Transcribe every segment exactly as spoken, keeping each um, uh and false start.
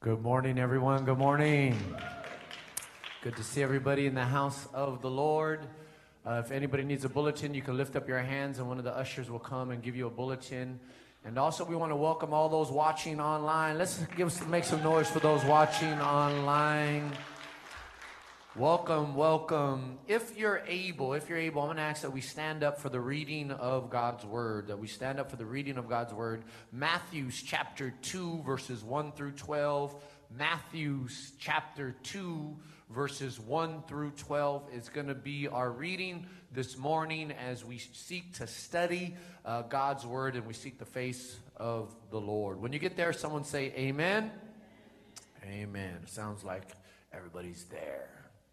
Good morning, everyone. Good morning. Good to see everybody in the house of the Lord. Uh, if anybody needs a bulletin, you can lift up your hands and one of the ushers will come and give you a bulletin. And also, we want to welcome all those watching online. Let's give make some noise for those watching online. Welcome, welcome. If you're able, if you're able, I'm going to ask that we stand up for the reading of God's Word, that we stand up for the reading of God's Word. Matthew chapter two, verses one through twelve. Matthew chapter two, verses one through twelve is going to be our reading this morning as we seek to study uh, God's Word and we seek the face of the Lord. When you get there, someone say amen. Amen. It sounds like everybody's there.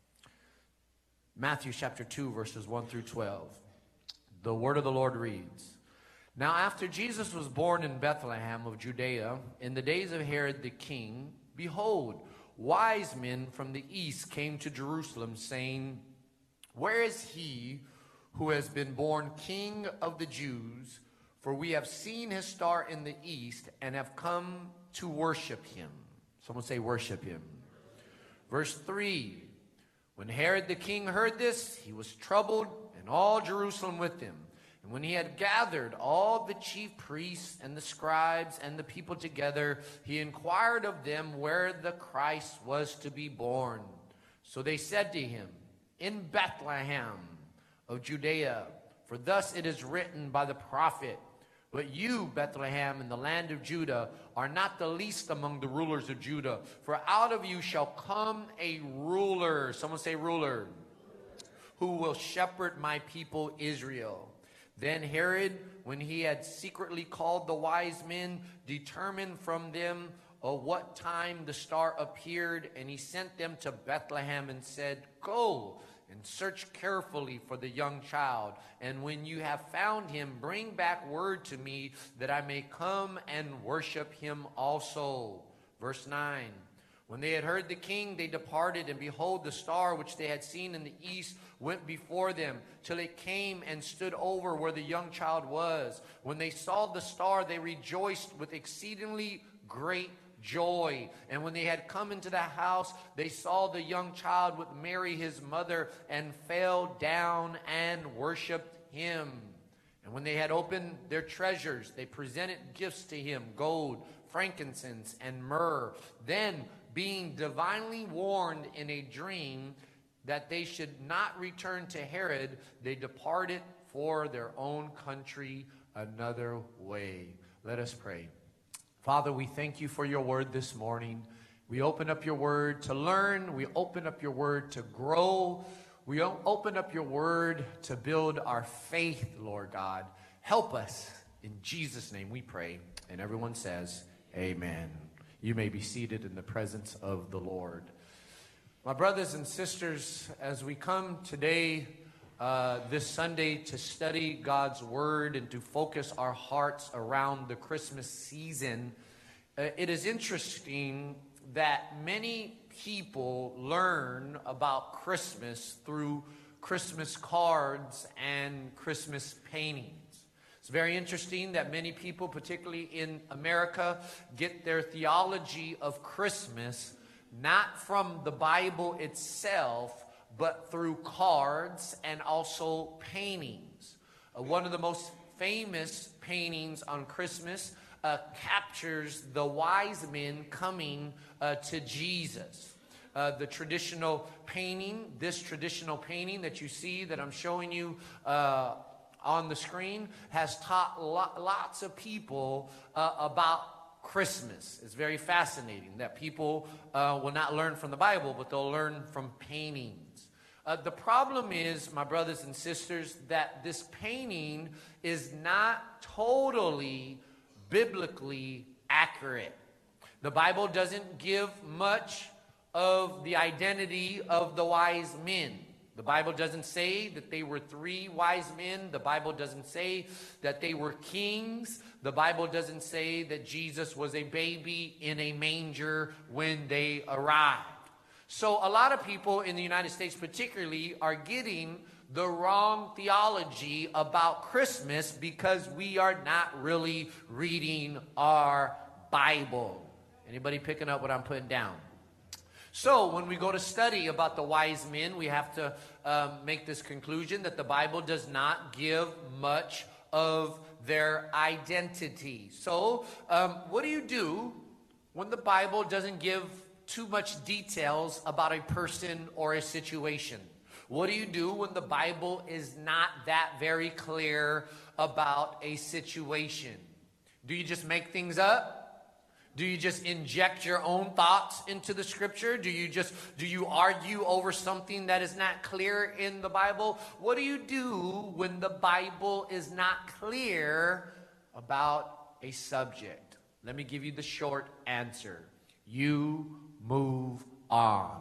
Matthew chapter two, verses one through twelve. The word of the Lord reads, Now after Jesus was born in Bethlehem of Judea, in the days of Herod the king, behold, wise men from the east came to Jerusalem, saying, Where is he who has been born King of the Jews? For we have seen his star in the east and have come to worship him. Someone say worship him. Verse three. When Herod the king heard this, he was troubled, and all Jerusalem with him. And when he had gathered all the chief priests and the scribes and the people together, he inquired of them where the Christ was to be born. So they said to him, In Bethlehem of Judea, for thus it is written by the prophet, But you, Bethlehem, in the land of Judah, are not the least among the rulers of Judah. For out of you shall come a ruler, someone say ruler, who will shepherd my people Israel. Then Herod, when he had secretly called the wise men, determined from them of what time the star appeared, and he sent them to Bethlehem and said, Go and search carefully for the young child. And when you have found him, bring back word to me that I may come and worship him also. Verse nine. When they had heard the king, they departed, and behold, the star which they had seen in the east went before them, till it came and stood over where the young child was. When they saw the star, they rejoiced with exceedingly great joy. And when they had come into the house, they saw the young child with Mary his mother, and fell down and worshipped him. And when they had opened their treasures, they presented gifts to him, gold, frankincense, and myrrh. Then, being divinely warned in a dream that they should not return to Herod, they departed for their own country another way. Let us pray. Father, we thank you for your word this morning. We open up your word to learn. We open up your word to grow. We open up your word to build our faith, Lord God. Help us. In Jesus' name we pray. And everyone says, amen. You may be seated in the presence of the Lord. My brothers and sisters, as we come today, uh, this Sunday, to study God's word and to focus our hearts around the Christmas season, uh, it is interesting that many people learn about Christmas through Christmas cards and Christmas paintings. It's very interesting that many people, particularly in America, get their theology of Christmas not from the Bible itself, but through cards and also paintings. Uh, one of the most famous paintings on Christmas uh, captures the wise men coming uh, to Jesus. Uh, the traditional painting, this traditional painting that you see that I'm showing you uh, on the screen, has taught lo- lots of people uh, about Christmas. It's very fascinating that people uh, will not learn from the Bible, but they'll learn from paintings. Uh, the problem is, my brothers and sisters, that this painting is not totally biblically accurate. The Bible doesn't give much of the identity of the wise men. The Bible doesn't say that they were three wise men. The Bible doesn't say that they were kings. The Bible doesn't say that Jesus was a baby in a manger when they arrived. So a lot of people in the United States particularly are getting the wrong theology about Christmas because we are not really reading our Bible. Anybody picking up what I'm putting down? So when we go to study about the wise men, we have to um, make this conclusion that the Bible does not give much of their identity. So um, what do you do when the Bible doesn't give too much details about a person or a situation? What do you do when the Bible is not that very clear about a situation? Do you just make things up? Do you just inject your own thoughts into the scripture? Do you just, do you argue over something that is not clear in the Bible? What do you do when the Bible is not clear about a subject? Let me give you the short answer. You move on.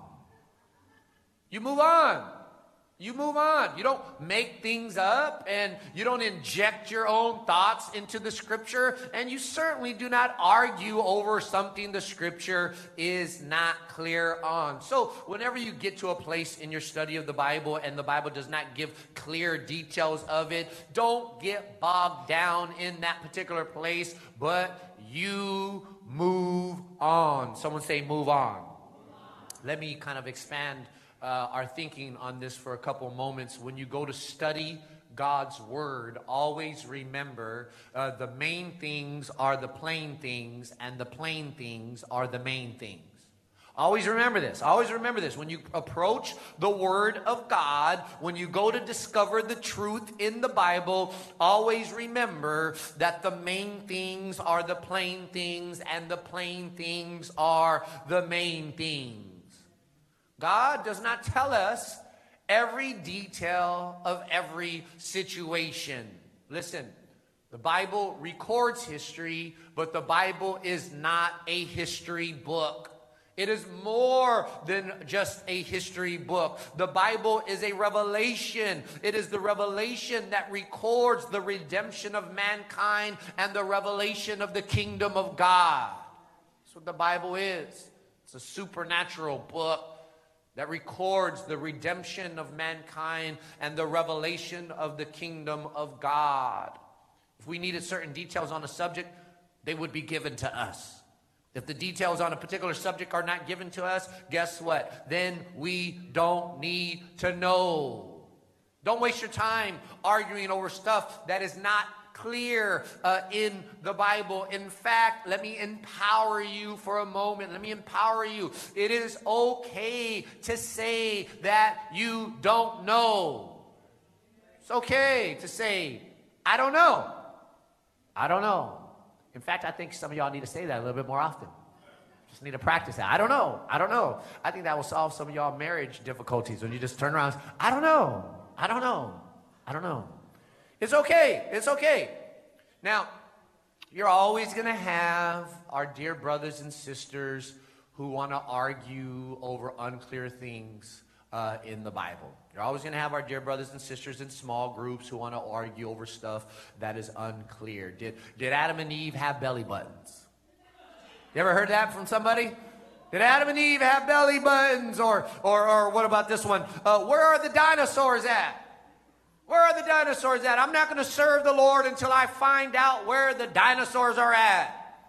You move on. You move on. You don't make things up, and you don't inject your own thoughts into the scripture, and you certainly do not argue over something the scripture is not clear on. So whenever you get to a place in your study of the Bible and the Bible does not give clear details of it, don't get bogged down in that particular place, but you move on. Someone say move on. Let me kind of expand Uh, our thinking on this for a couple moments. When you go to study God's word, always remember uh, the main things are the plain things, and the plain things are the main things. Always remember this. Always remember this. When you approach the word of God, when you go to discover the truth in the Bible, always remember that the main things are the plain things, and the plain things are the main things. God does not tell us every detail of every situation. Listen, the Bible records history, but the Bible is not a history book. It is more than just a history book. The Bible is a revelation. It is the revelation that records the redemption of mankind and the revelation of the kingdom of God. That's what the Bible is. It's a supernatural book that records the redemption of mankind and the revelation of the kingdom of God. If we needed certain details on a subject, they would be given to us. If the details on a particular subject are not given to us, guess what? Then we don't need to know. Don't waste your time arguing over stuff that is not clear uh, in the Bible. In fact, let me empower you for a moment. Let me empower you. It is okay to say that you don't know. It's okay to say, I don't know. I don't know. In fact, I think some of y'all need to say that a little bit more often. Just need to practice that. I don't know. I don't know. I think that will solve some of y'all marriage difficulties when you just turn around and say, I don't know. I don't know. I don't know. It's okay. It's okay. Now, you're always going to have our dear brothers and sisters who want to argue over unclear things uh, in the Bible. You're always going to have our dear brothers and sisters in small groups who want to argue over stuff that is unclear. Did, did Adam and Eve have belly buttons? You ever heard that from somebody? Did Adam and Eve have belly buttons? Or, or, or what about this one? Uh, where are the dinosaurs at? Where are the dinosaurs at? I'm not going to serve the Lord until I find out where the dinosaurs are at.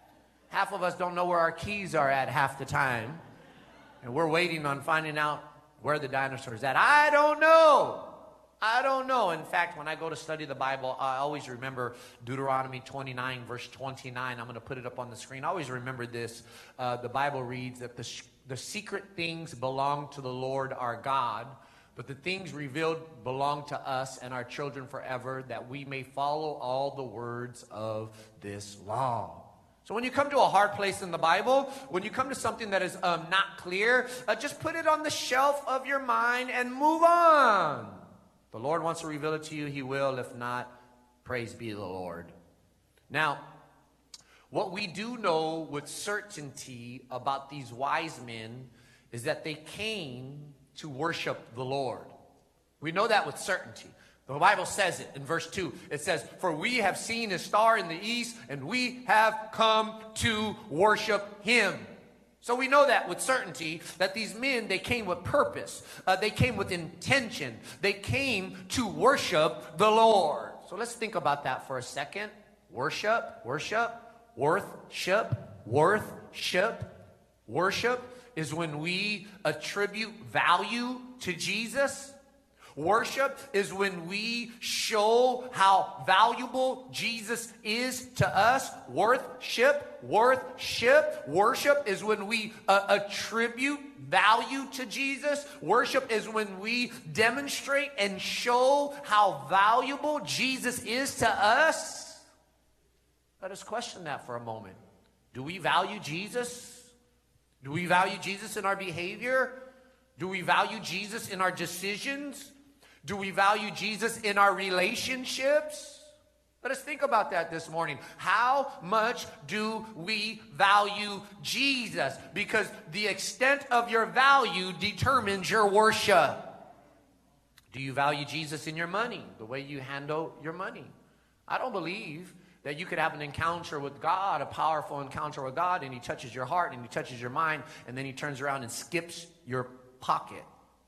Half of us don't know where our keys are at half the time. And we're waiting on finding out where the dinosaurs are at. I don't know. I don't know. In fact, when I go to study the Bible, I always remember Deuteronomy twenty-nine, verse twenty-nine. I'm going to put it up on the screen. I always remember this. Uh, the Bible reads that the, the secret things belong to the Lord our God, but the things revealed belong to us and our children forever, that we may follow all the words of this law. So when you come to a hard place in the Bible, when you come to something that is um, not clear, uh, just put it on the shelf of your mind and move on. The Lord wants to reveal it to you, he will. If not, praise be the Lord. Now, what we do know with certainty about these wise men is that they came to worship the Lord. We know that with certainty. The Bible says it in verse two. It says, for we have seen his star in the east, and we have come to worship him. So we know that with certainty, that these men, they came with purpose. Uh, they came with intention. They came to worship the Lord. So let's think about that for a second. Worship, worship, worship. worship. Worship is when we attribute value to Jesus. Worship is when we show how valuable Jesus is to us. Worship, worship, worship is when we uh, attribute value to Jesus. Worship is when we demonstrate and show how valuable Jesus is to us. Let us question that for a moment. Do we value Jesus? Do we value Jesus in our behavior? Do we value Jesus in our decisions? Do we value Jesus in our relationships? Let us think about that this morning. How much do we value Jesus? Because the extent of your value determines your worship. Do you value Jesus in your money, the way you handle your money? I don't believe that you could have an encounter with God, a powerful encounter with God, and he touches your heart and he touches your mind, and then he turns around and skips your pocket.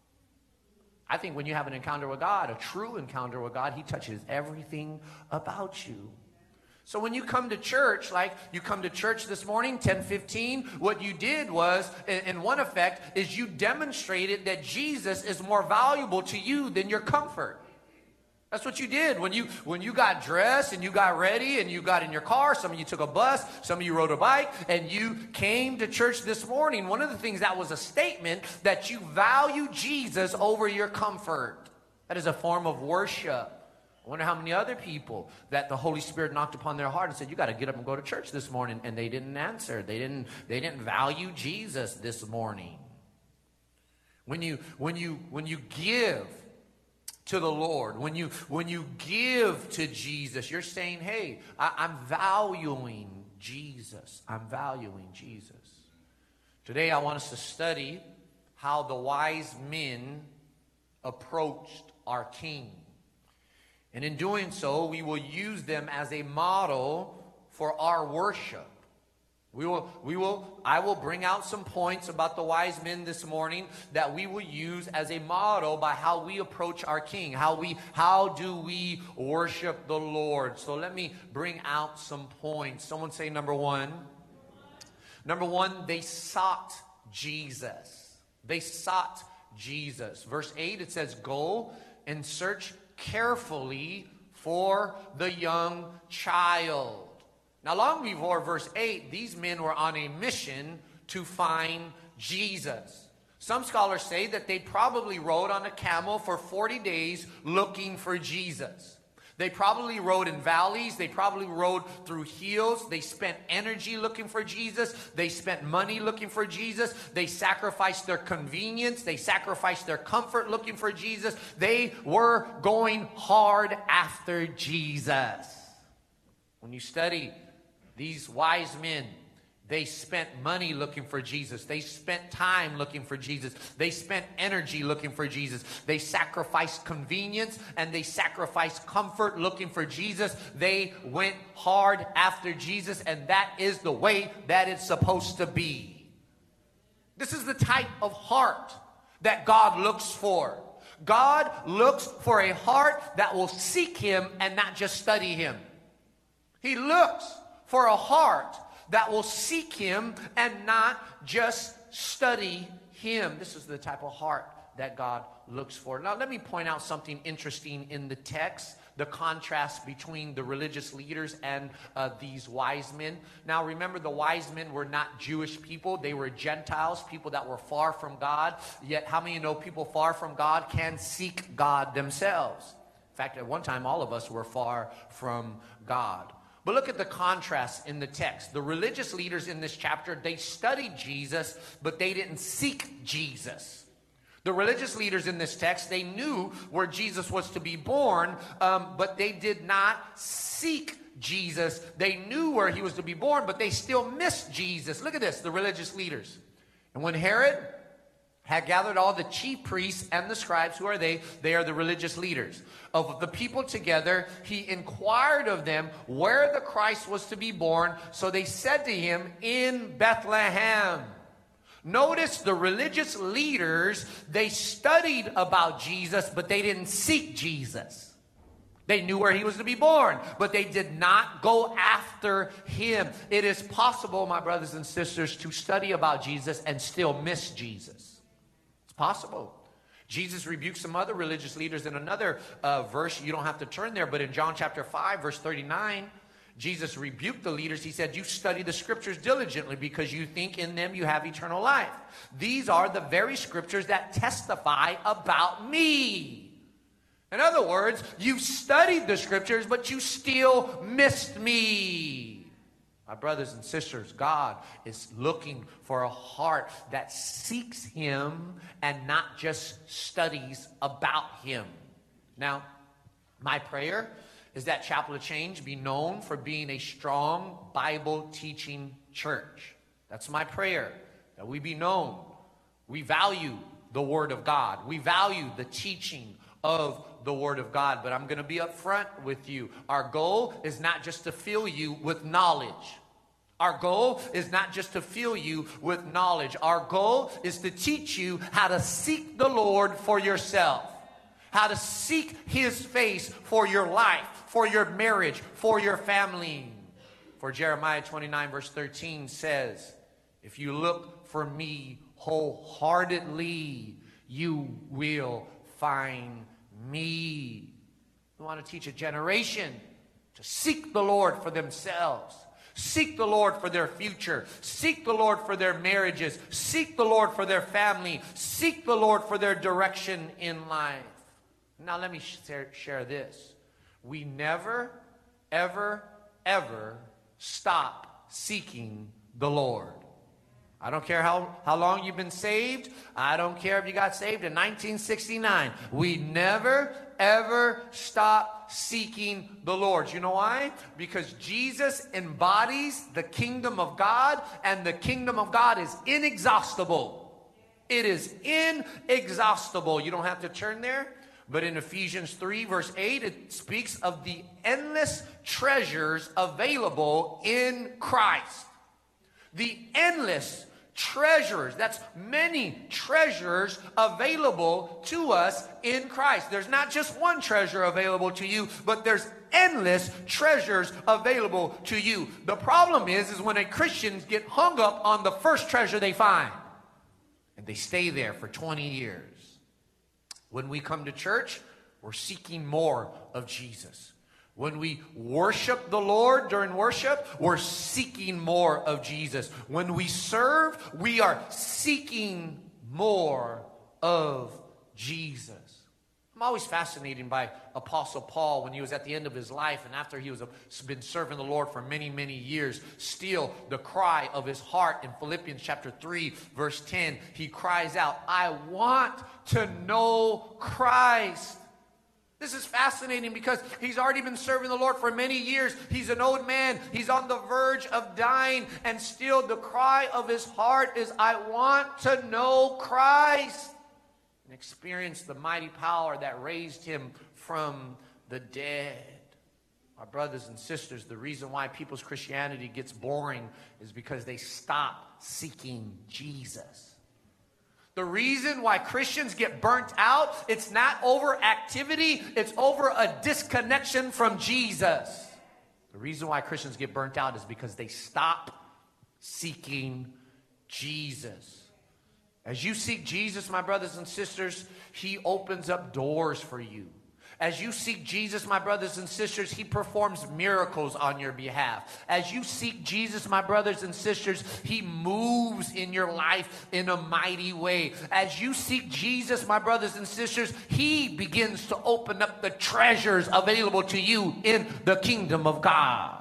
I think when you have an encounter with God, a true encounter with God, he touches everything about you. So when you come to church, like you come to church this morning, ten fifteen, what you did was, in one effect, is you demonstrated that Jesus is more valuable to you than your comfort. That's what you did. When you when you got dressed and you got ready and you got in your car, some of you took a bus, some of you rode a bike, and you came to church this morning. One of the things that was a statement that you value Jesus over your comfort. That is a form of worship. I wonder how many other people that the Holy Spirit knocked upon their heart and said, you got to get up and go to church this morning, and they didn't answer. They didn't they didn't value Jesus this morning. When you when you when you give to the Lord, when you when you give to Jesus, you're saying, hey, I, I'm valuing Jesus. I'm valuing Jesus. Today I want us to study how the wise men approached our King. And in doing so, we will use them as a model for our worship. We will, we will, I will bring out some points about the wise men this morning that we will use as a model by how we approach our King. How we, how do we worship the Lord? So let me bring out some points. Someone say number one. Number one, they sought Jesus. They sought Jesus. Verse eight, it says, go and search carefully for the young child. Now, long before verse eight, these men were on a mission to find Jesus. Some scholars say that they probably rode on a camel for forty days looking for Jesus. They probably rode in valleys. They probably rode through hills. They spent energy looking for Jesus. They spent money looking for Jesus. They sacrificed their convenience. They sacrificed their comfort looking for Jesus. They were going hard after Jesus. When you study these wise men, they spent money looking for Jesus. They spent time looking for Jesus. They spent energy looking for Jesus. They sacrificed convenience and they sacrificed comfort looking for Jesus. They went hard after Jesus, and that is the way that it's supposed to be. This is the type of heart that God looks for. God looks for a heart that will seek him and not just study him. He looks for a heart that will seek him and not just study him. This is the type of heart that God looks for. Now, let me point out something interesting in the text, the contrast between the religious leaders and uh, these wise men. Now, remember, the wise men were not Jewish people. They were Gentiles, people that were far from God. Yet, how many know people far from God can seek God themselves? In fact, at one time, all of us were far from God. But look at the contrast in the text. The religious leaders in this chapter, they studied Jesus, but they didn't seek Jesus. The religious leaders in this text, they knew where Jesus was to be born, um, but they did not seek Jesus. They knew where he was to be born, but they still missed Jesus. Look at this, the religious leaders. And when Herod had gathered all the chief priests and the scribes, who are they? They are the religious leaders of the people together. He inquired of them where the Christ was to be born. So they said to him, in Bethlehem. Notice the religious leaders, they studied about Jesus, but they didn't seek Jesus. They knew where he was to be born, but they did not go after after him. It is possible, my brothers and sisters, to study about Jesus and still miss Jesus. It's possible. Jesus rebuked some other religious leaders in another uh, verse. You don't have to turn there, but in John chapter five, verse thirty-nine, Jesus rebuked the leaders. He said, you study the scriptures diligently because you think in them you have eternal life. These are the very scriptures that testify about me. In other words, you've studied the scriptures, but you still missed me. My brothers and sisters, God is looking for a heart that seeks him and not just studies about him. Now, my prayer is that Chapel of Change be known for being a strong Bible teaching church. That's my prayer, that we be known. We value the Word of God. We value the teaching of the Word of God. But I'm going to be upfront with you. Our goal is not just to fill you with knowledge. Our goal is not just to fill you with knowledge. Our goal is to teach you how to seek the Lord for yourself. How to seek his face for your life, for your marriage, for your family. For Jeremiah twenty-nine verse thirteen says, if you look for me wholeheartedly, you will find me. We want to teach a generation to seek the Lord for themselves. Seek the Lord for their future. Seek the Lord for their marriages. Seek the Lord for their family. Seek the Lord for their direction in life. Now let me share, share this. We never, ever, ever stop seeking the Lord. I don't care how, how long you've been saved. I don't care if you got saved in nineteen sixty-nine. We never, ever stop seeking the Lord. You know why? Because Jesus embodies the kingdom of God, and the kingdom of God is inexhaustible. It is inexhaustible. You don't have to turn there, but in Ephesians three verse eight, it speaks of the endless treasures available in Christ. The endless treasures. That's many treasures available to us in Christ. There's not just one treasure available to you, but there's endless treasures available to you. The problem is, is when a Christians get hung up on the first treasure they find, and they stay there for twenty years. When we come to church, we're seeking more of Jesus. When we worship the Lord during worship, we're seeking more of Jesus. When we serve, we are seeking more of Jesus. I'm always fascinated by Apostle Paul when he was at the end of his life, and after he was a, been serving the Lord for many, many years. Still, the cry of his heart in Philippians chapter three, verse ten, he cries out, I want to know Christ. This is fascinating because he's already been serving the Lord for many years. He's an old man. He's on the verge of dying. And still the cry of his heart is, I want to know Christ and experience the mighty power that raised him from the dead. My brothers and sisters, the reason why people's Christianity gets boring is because they stop seeking Jesus. The reason why Christians get burnt out, it's not over activity, it's over a disconnection from Jesus. The reason why Christians get burnt out is because they stop seeking Jesus. As you seek Jesus, my brothers and sisters, he opens up doors for you. As you seek Jesus, my brothers and sisters, he performs miracles on your behalf. As you seek Jesus, my brothers and sisters, he moves in your life in a mighty way. As you seek Jesus, my brothers and sisters, he begins to open up the treasures available to you in the kingdom of God.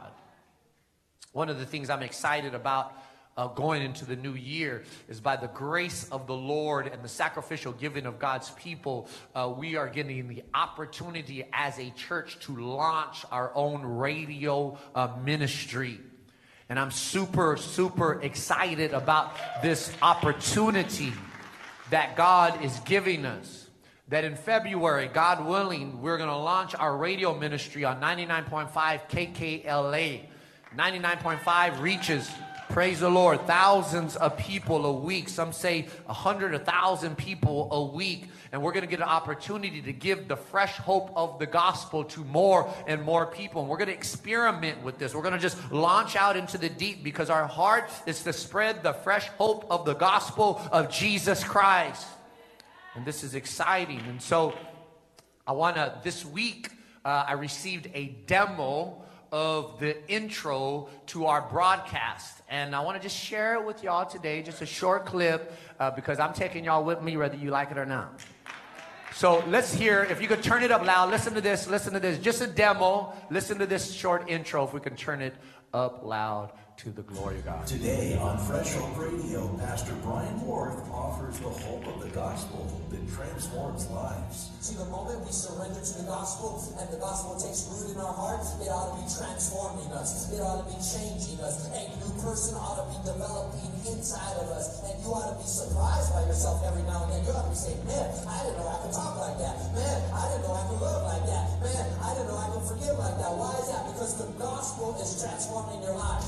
One of the things I'm excited about Uh, going into the new year is by the grace of the Lord and the sacrificial giving of God's people, uh, we are getting the opportunity as a church to launch our own radio uh, ministry. And I'm super, super excited about this opportunity that God is giving us. That in February, God willing, we're going to launch our radio ministry on ninety-nine point five K K L A. ninety-nine point five reaches Praise the Lord. Thousands of people a week. Some say a hundred, a thousand people a week. And we're going to get an opportunity to give the fresh hope of the gospel to more and more people. And we're going to experiment with this. We're going to just launch out into the deep because our heart is to spread the fresh hope of the gospel of Jesus Christ. And this is exciting. And so I want to, this week, uh, I received a demo of the intro to our broadcast. And I want to just share it with y'all today, just a short clip, uh, because I'm taking y'all with me whether you like it or not. So let's hear, if you could turn it up loud, listen to this, listen to this. Just a demo, listen to this short intro, if we can turn it up loud to the glory of God. Today on Fresh Hope Radio, Pastor Brian Worth offers the hope of the gospel that transforms lives. See, the moment we surrender to the gospel and the gospel takes root in our hearts, it ought to be transforming us. It ought to be changing us. A new person ought to be developing inside of us. And you ought to be surprised by yourself every now and then. You ought to be saying, man, I didn't know I could talk like that. Man, I didn't know I could love like that. Man, I didn't know I could forgive like that. Why is that? Because the gospel is transforming your life.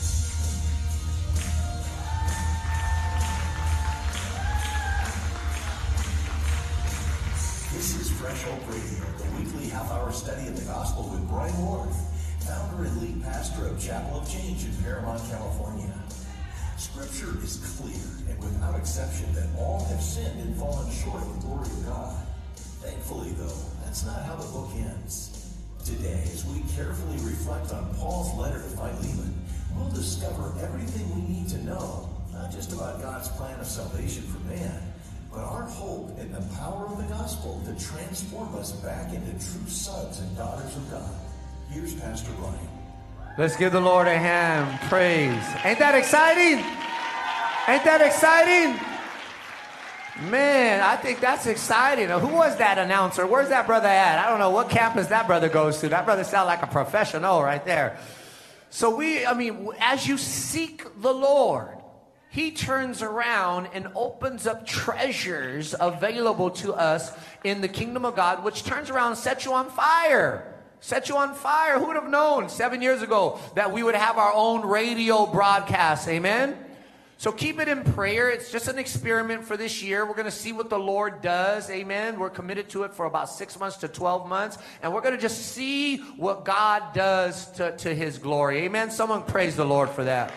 This is Fresh Hope Radio, the weekly half-hour study of the gospel with Brian Worth, founder and lead pastor of Chapel of Change in Paramount, California. Scripture is clear and without exception that all have sinned and fallen short of the glory of God. Thankfully, though, that's not how the book ends. Today, as we carefully reflect on Paul's letter to Philemon, we'll discover everything we need to know, not just about God's plan of salvation for man, but our hope in the power of the gospel to transform us back into true sons and daughters of God. Here's Pastor Brian. Let's give the Lord a hand. Praise. Ain't that exciting? Ain't that exciting? Man, I think that's exciting. Who was that announcer? Where's that brother at? I don't know what campus that brother goes to. That brother sounds like a professional right there. So we, I mean, as you seek the Lord, He turns around and opens up treasures available to us in the kingdom of God, which turns around and sets you on fire. Set you on fire. Who would have known seven years ago that we would have our own radio broadcast? Amen? So keep it in prayer. It's just an experiment for this year. We're going to see what the Lord does. Amen? We're committed to it for about six months to twelve months. And we're going to just see what God does to, to His glory. Amen? Someone praise the Lord for that.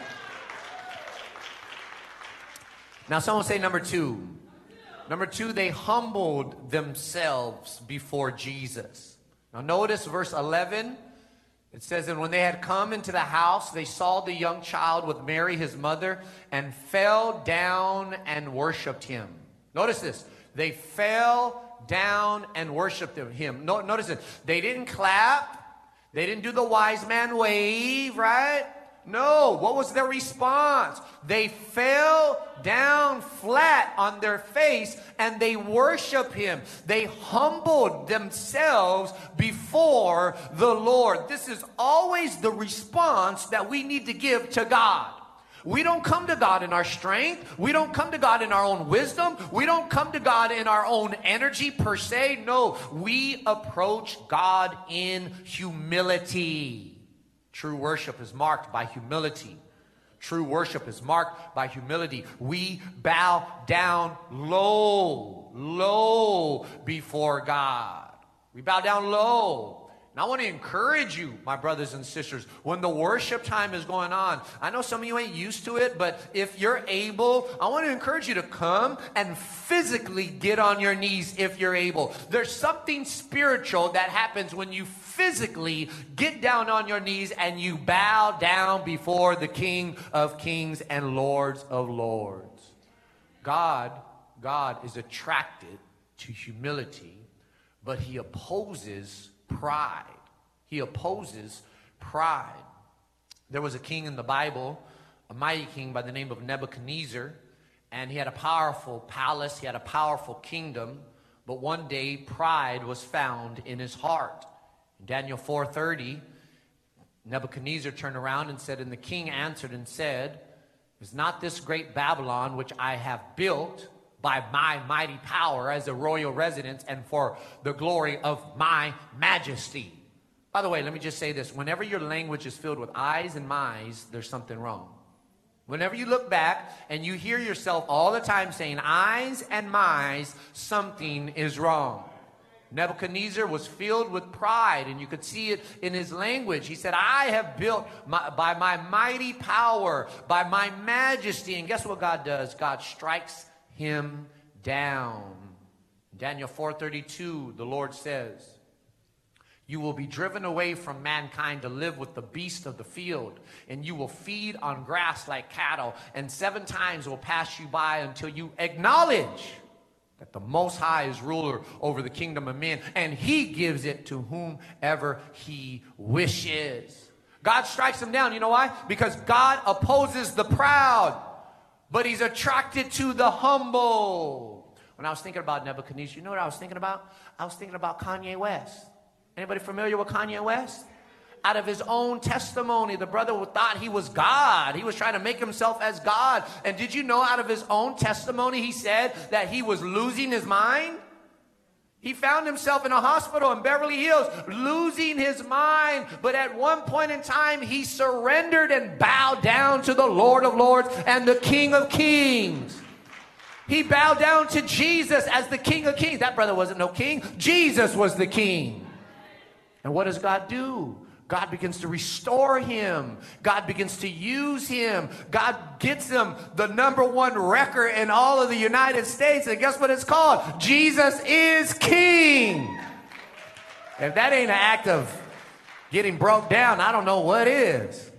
Now, someone say number two. Number two, they humbled themselves before Jesus. Now, notice verse eleven. It says, and when they had come into the house, they saw the young child with Mary, his mother, and fell down and worshiped him. Notice this. They fell down and worshiped him. No, notice it. They didn't clap. They didn't do the wise man wave, right? No, what was their response? They fell down flat on their face and they worship him. They humbled themselves before the Lord. This is always the response that we need to give to God. We don't come to God in our strength. We don't come to God in our own wisdom. We don't come to God in our own energy per se. No, we approach God in humility. True worship is marked by humility. True worship is marked by humility. We bow down low, low before God. We bow down low. And I want to encourage you, my brothers and sisters, when the worship time is going on. I know some of you ain't used to it, but if you're able, I want to encourage you to come and physically get on your knees if you're able. There's something spiritual that happens when you physically get down on your knees and you bow down before the King of Kings and Lords of Lords. God, God is attracted to humility, but he opposes pride. He opposes pride. There was a king in the Bible, a mighty king by the name of Nebuchadnezzar, and he had a powerful palace, he had a powerful kingdom, but one day pride was found in his heart. In Daniel four thirty, Nebuchadnezzar turned around and said, and the king answered and said, is not this great Babylon which I have built by my mighty power as a royal residence and for the glory of my majesty? By the way, let me just say this. Whenever your language is filled with I's and my's, there's something wrong. Whenever you look back and you hear yourself all the time saying, eyes and my's, something is wrong. Nebuchadnezzar was filled with pride, and you could see it in his language. He said, I have built my, by my mighty power, by my majesty. And guess what God does? God strikes him down. Daniel four thirty-two, the Lord says, you will be driven away from mankind to live with the beast of the field, and you will feed on grass like cattle, and seven times will pass you by until you acknowledge that the Most High is ruler over the kingdom of men, and he gives it to whomever he wishes. God strikes him down. You know why? Because God opposes the proud, but he's attracted to the humble. When I was thinking about Nebuchadnezzar, you know what I was thinking about? I was thinking about Kanye West. Anybody familiar with Kanye West? Out of his own testimony, the brother thought he was God. He was trying to make himself as God. And did you know, out of his own testimony, he said that he was losing his mind? He found himself in a hospital in Beverly Hills, losing his mind. But at one point in time, he surrendered and bowed down to the Lord of Lords and the King of Kings. He bowed down to Jesus as the King of Kings. That brother wasn't no king. Jesus was the king. And what does God do? God begins to restore him. God begins to use him. God gets him the number one record in all of the United States. And guess what it's called? Jesus is King. If that ain't an act of getting broke down, I don't know what is.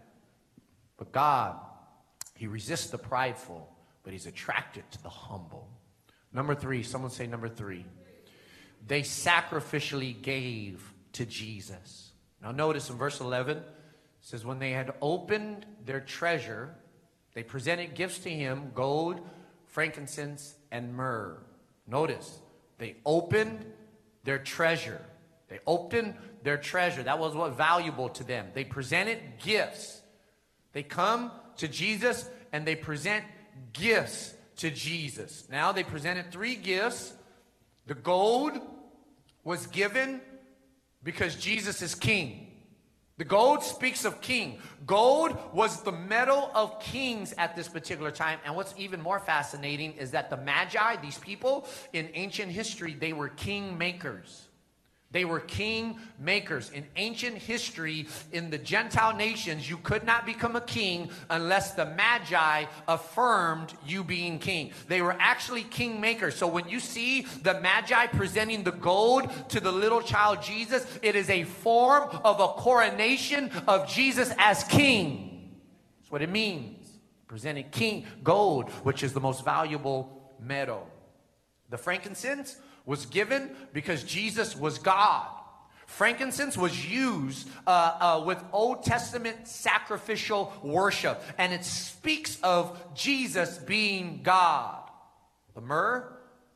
But God, he resists the prideful, but he's attracted to the humble. Number three, someone say number three. They sacrificially gave to Jesus. Now notice in verse eleven, it says, when they had opened their treasure, they presented gifts to him, gold, frankincense, and myrrh. Notice, they opened their treasure. They opened their treasure. That was what valuable to them. They presented gifts. They come to Jesus and they present gifts to Jesus. Now they presented three gifts. The gold was given because Jesus is king. The gold speaks of king. Gold was the metal of kings at this particular time. And what's even more fascinating is that the Magi, these people in ancient history, they were king makers. They were king makers. In ancient history, in the Gentile nations, you could not become a king unless the Magi affirmed you being king. They were actually king makers. So when you see the Magi presenting the gold to the little child Jesus, it is a form of a coronation of Jesus as king. That's what it means. Presenting king gold, which is the most valuable metal. The frankincense was given because Jesus was God. Frankincense was used uh, uh, with Old Testament sacrificial worship, and it speaks of Jesus being God. The myrrh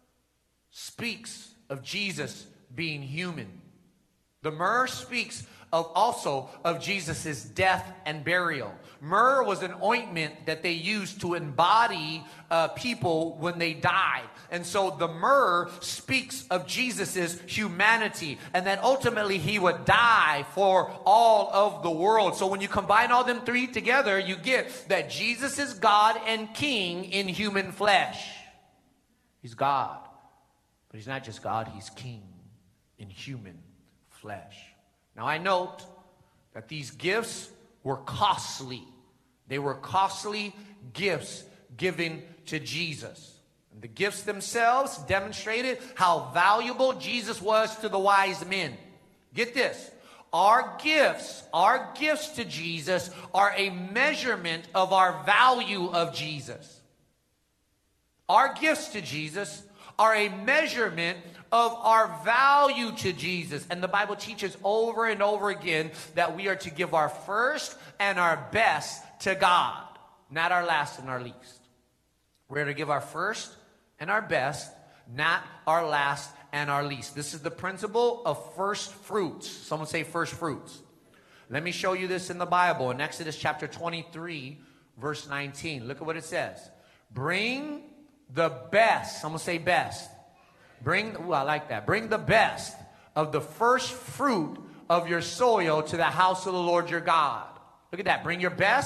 speaks of Jesus being human. The myrrh speaks of also of Jesus' death and burial. Myrrh was an ointment that they used to embody uh, people when they died. And so the myrrh speaks of Jesus' humanity, and that ultimately he would die for all of the world. So when you combine all them three together, you get that Jesus is God and King in human flesh. He's God, but he's not just God, he's King in human flesh. Now I note that these gifts were costly. They were costly gifts given to Jesus. And the gifts themselves demonstrated how valuable Jesus was to the wise men. Get this. Our gifts, our gifts to Jesus are a measurement of our value of Jesus. Our gifts to Jesus are a measurement of our value to Jesus. And the Bible teaches over and over again that we are to give our first and our best to God, not our last and our least. We're to give our first and our best, not our last and our least. This is the principle of first fruits. Someone say first fruits. Let me show you this in the Bible. In Exodus chapter twenty-three, verse nineteen. Look at what it says. Bring the best. Someone say best. Bring, ooh, I like that. Bring the best of the first fruit of your soil to the house of the Lord your God. Look at that. Bring your best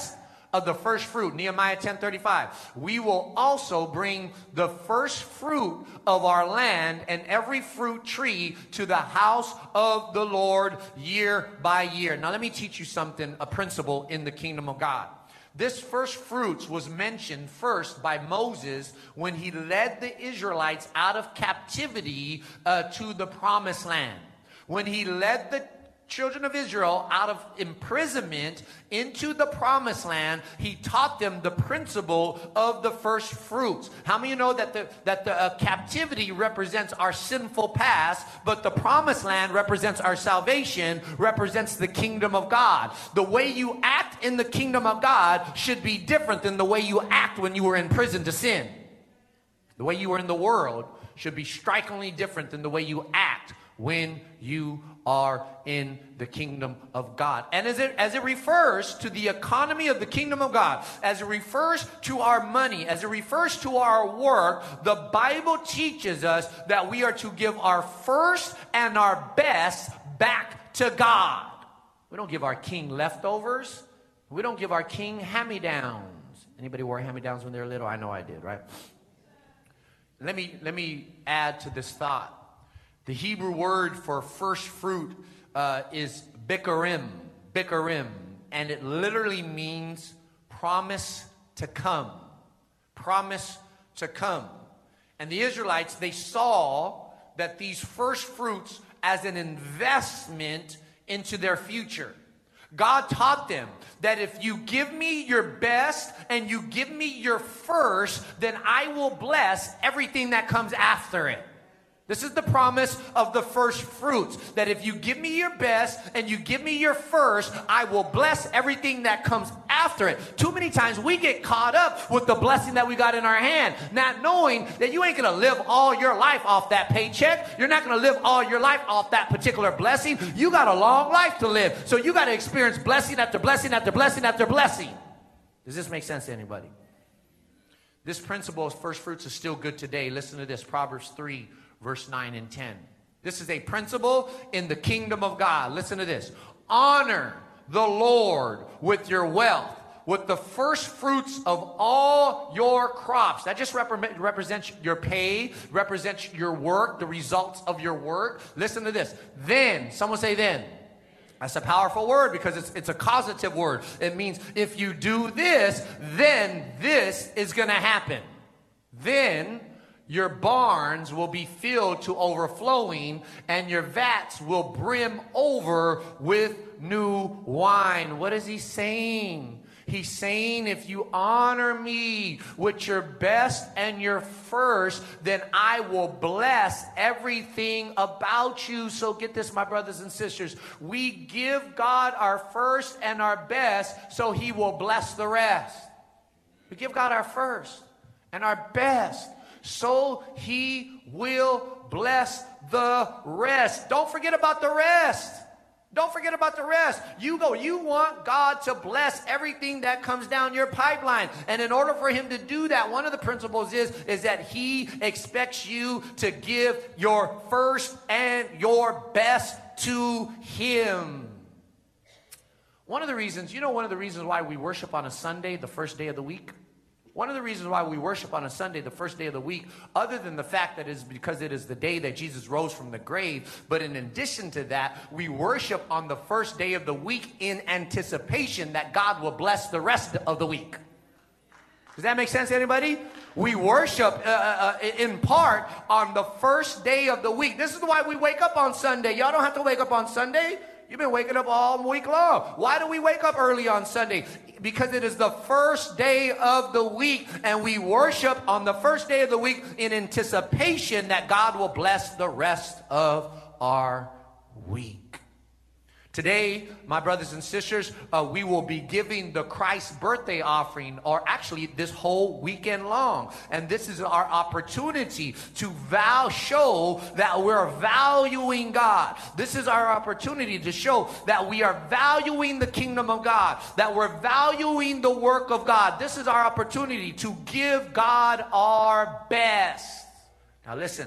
of the first fruit. Nehemiah ten thirty-five. We will also bring the first fruit of our land and every fruit tree to the house of the Lord year by year. Now let me teach you something, a principle in the kingdom of God. This first fruits was mentioned first by Moses when he led the Israelites out of captivity uh, to the promised land. When he led the children of Israel out of imprisonment into the promised land, he taught them the principle of the first fruits. How many of you know that the, that the uh, captivity represents our sinful past, but the promised land represents our salvation, represents the kingdom of God? The way you act in the kingdom of God should be different than the way you act when you were in prison to sin. The way you were in the world should be strikingly different than the way you act when you are in the kingdom of God. And as it, as it refers to the economy of the kingdom of God, as it refers to our money, as it refers to our work, the Bible teaches us that we are to give our first and our best back to God. We don't give our king leftovers. We don't give our king hand-me-downs. Anybody wore hand-me-downs when they were little? I know I did, right? Let me, let me add to this thought. The Hebrew word for first fruit uh, is bikurim, bikurim, and it literally means promise to come, promise to come. And the Israelites, they saw that these first fruits as an investment into their future. God taught them that if you give me your best and you give me your first, then I will bless everything that comes after it. This is the promise of the first fruits, that if you give me your best and you give me your first, I will bless everything that comes after it. Too many times we get caught up with the blessing that we got in our hand, not knowing that you ain't going to live all your life off that paycheck. You're not going to live all your life off that particular blessing. You got a long life to live. So you got to experience blessing after blessing after blessing after blessing. Does this make sense to anybody? This principle of first fruits is still good today. Listen to this, Proverbs three. Verse nine and ten. This is a principle in the kingdom of God. Listen to this. Honor the Lord with your wealth, with the first fruits of all your crops. That just rep- represents your pay, represents your work, the results of your work. Listen to this. Then, someone say then. That's a powerful word because it's, it's a causative word. It means if you do this, then this is going to happen. Then your barns will be filled to overflowing, and your vats will brim over with new wine. What is he saying? He's saying, if you honor me with your best and your first, then I will bless everything about you. So get this, my brothers and sisters. We give God our first and our best, so he will bless the rest. We give God our first and our best, so he will bless the rest. Don't forget about the rest. Don't forget about the rest. You go, you want God to bless everything that comes down your pipeline. And in order for him to do that, one of the principles is, is that he expects you to give your first and your best to him. One of the reasons, you know, one of the reasons why we worship on a Sunday, the first day of the week? One of the reasons why we worship on a Sunday, the first day of the week, other than the fact that it's because it is the day that Jesus rose from the grave, but in addition to that, we worship on the first day of the week in anticipation that God will bless the rest of the week. Does that make sense to anybody? We worship uh, uh, in part on the first day of the week. This is why we wake up on Sunday. Y'all don't have to wake up on Sunday. You've been waking up all week long. Why do we wake up early on Sunday? Because it is the first day of the week, and we worship on the first day of the week in anticipation that God will bless the rest of our week. Today, my brothers and sisters, uh, we will be giving the Christ birthday offering, or actually this whole weekend long. And this is our opportunity to vow, show that we're valuing God. This is our opportunity to show that we are valuing the kingdom of God, that we're valuing the work of God. This is our opportunity to give God our best. Now listen,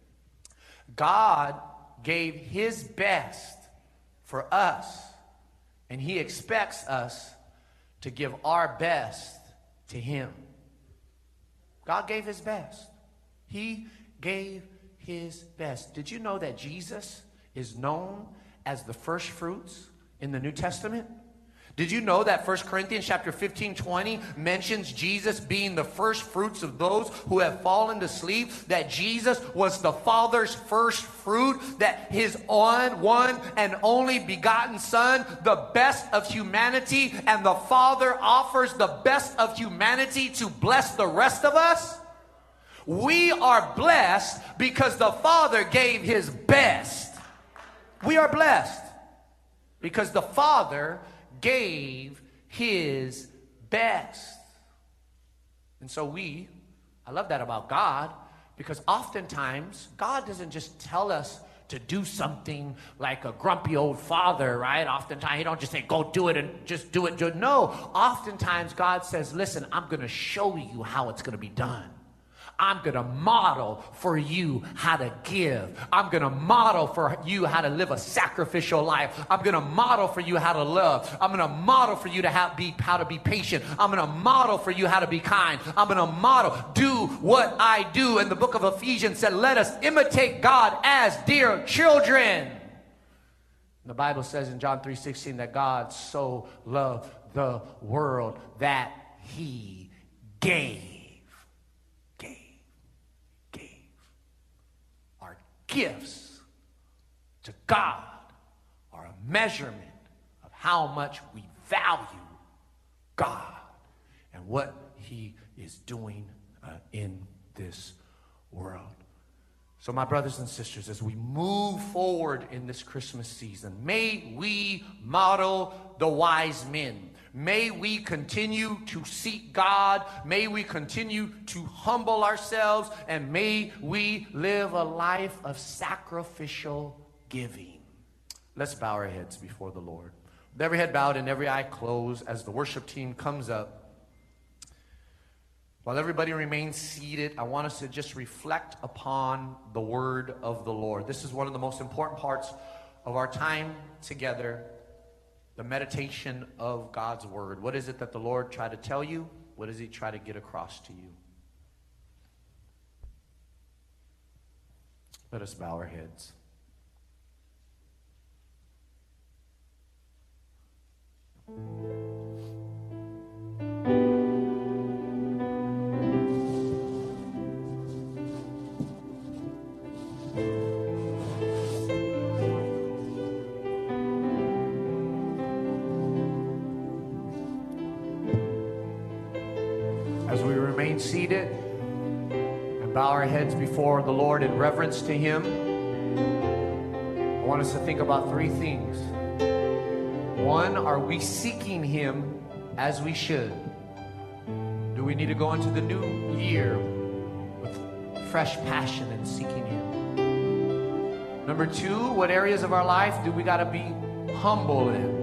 God gave his best for us, and he expects us to give our best to him. God gave his best. He gave his best. Did you know that Jesus is known as the first fruits in the New Testament? Did you know that First Corinthians chapter fifteen, twenty mentions Jesus being the first fruits of those who have fallen to sleep? That Jesus was the Father's first fruit, that his on, one and only begotten Son, the best of humanity, and the Father offers the best of humanity to bless the rest of us? We are blessed because the Father gave his best. We are blessed because the Father gave his best. And so we, I love that about God, because oftentimes God doesn't just tell us to do something like a grumpy old father, right? Oftentimes he don't just say, go do it and just do it. Do it. No, oftentimes God says, listen, I'm going to show you how it's going to be done. I'm going to model for you how to give. I'm going to model for you how to live a sacrificial life. I'm going to model for you how to love. I'm going to model for you to have, be, how to be patient. I'm going to model for you how to be kind. I'm going to model, do what I do. And the book of Ephesians said, let us imitate God as dear children. The Bible says in John three sixteen that God so loved the world that he gave. Gifts to God are a measurement of how much we value God and what he is doing uh, in this world. So my brothers and sisters, as we move forward in this Christmas season, may we model the wise men. May we continue to seek God. May we continue to humble ourselves. And may we live a life of sacrificial giving. Let's bow our heads before the Lord. With every head bowed and every eye closed as the worship team comes up. While everybody remains seated, I want us to just reflect upon the word of the Lord. This is one of the most important parts of our time together. The meditation of God's word. What is it that the Lord tried to tell you? What does he try to get across to you? Let us bow our heads. Seated and bow our heads before the Lord in reverence to him, I want us to think about three things. One, are we seeking him as we should? Do we need to go into the new year with fresh passion in seeking him? Number two, what areas of our life do we got to be humble in?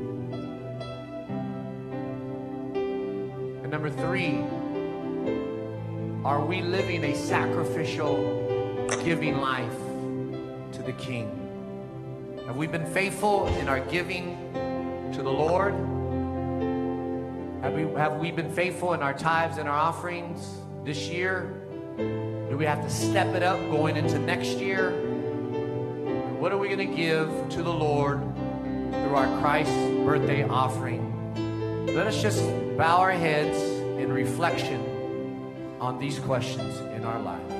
And number three, are we living a sacrificial, giving life to the King? Have we been faithful in our giving to the Lord? Have we, have we been faithful in our tithes and our offerings this year? Do we have to step it up going into next year? What are we going to give to the Lord through our Christ birthday offering? Let us just bow our heads in reflection on these questions in our lives.